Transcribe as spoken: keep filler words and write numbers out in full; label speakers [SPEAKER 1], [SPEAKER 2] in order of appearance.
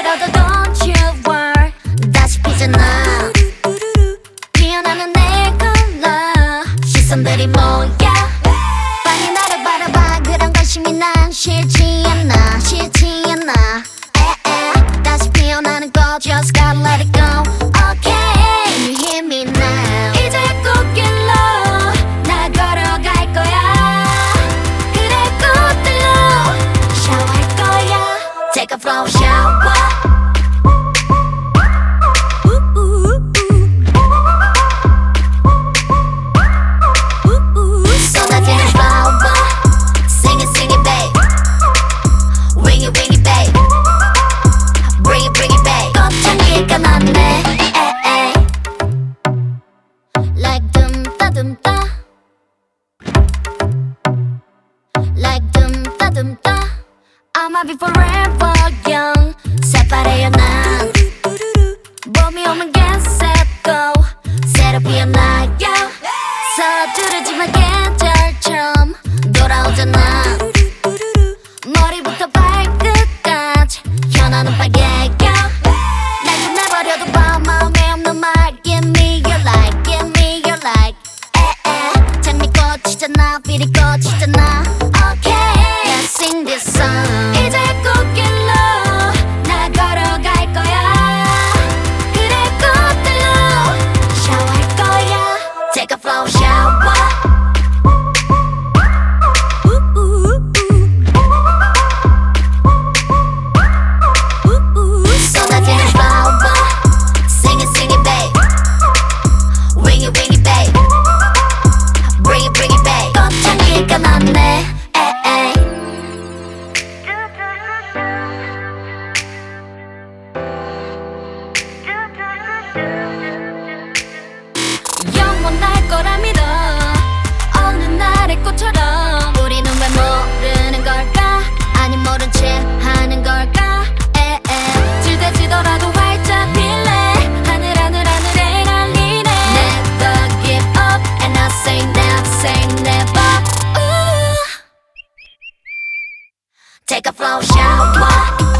[SPEAKER 1] 때려도 don't you worry 다시 피잖아 피어나는 내 컬러 시선들이 모여 빨리 나를 바라봐 그런 관심이 난 싫지 않아 싫지 않아 에에 다시 피어나는 거 just gotta let it go okay you hear me now 이제 꽃길로 나 걸어갈 거야 그래 꽃들로 샤워할 거야 take a flow shower Like dum da dum da, like dum da dum da. I'ma be forever young. 새파래요 난. 봄이 오면 get set go. 새로 피어나요. 서두르지 마 계절처럼 돌아오잖아. 머리부터 발끝까지 현아는 빨개요. 날 끝내버려도 봐 마음에 없는 말. Give me your light, give me your light. 에에 장미꽃이잖아, 비리 꽃이잖아. Okay, let's sing this song. 이제 꽃길로 나 걸어갈 거야. 그래 꽃들로 샤워할 거야. Take a flow shower. 쏟아지는 flower. Sing it, sing it, babe. Wing it, wing it, babe. Bring it, bring it, babe. 꽃향기가 났네. 에에. 영원할 거라 믿어. 어느 날의 꽃처럼. 우리는 왜 모르는 걸까? 아니 모른 채 하는 걸까? 에에. 질대지더라도 활짝 필래. 하늘 하늘 하늘에 날리네. Never give up and I say never say never. Ooh. Take a flow shower.